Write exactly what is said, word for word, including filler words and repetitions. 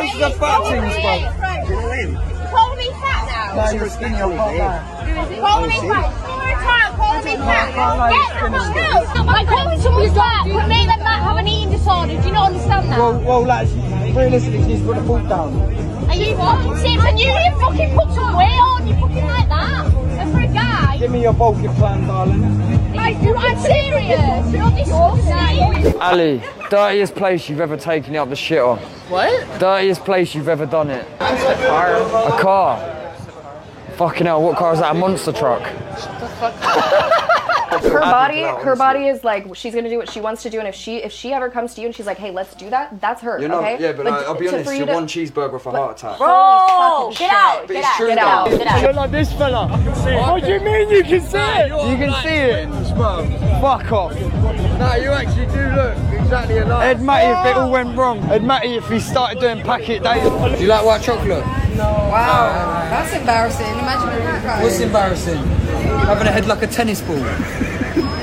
those are fat things, bro. Call me fat now. No, you're skinny, I'm not that. Call me fat. Call me fat. Get the fuck out. Like calling someone fat would make them not have an eating disorder. Do you not understand that? Well, well, lads, realistically, she's put the foot down. Are you fucking serious? And you didn't fucking put some weight on. You fucking like that. And for a guy. Give me your bulking plan, darling. I'm serious. You're disgusting. Ali, dirtiest place you've ever taken it up the shitter. What? Dirtiest place you've ever done it. A car. A car. Fucking hell, what car is that? A monster truck? Her body, her body is like, she's gonna do what she wants to do, and if she if she ever comes to you and she's like, hey, let's do that, that's her, You're not, okay? yeah, but, but I, I'll be to, honest, you you're to, one cheeseburger for a heart attack. Bro, Get out. But Get it's out. true Get though. out. Get out. You're like this fella. What do you mean you can see it? You can see it. Fuck off. No, you actually do look exactly alike. Ed Matty, if it all went wrong. Ed Matty, if he started doing packet days. Do you like white chocolate? Wow, that's embarrassing. Imagine that guy. What's embarrassing? Having a head like a tennis ball.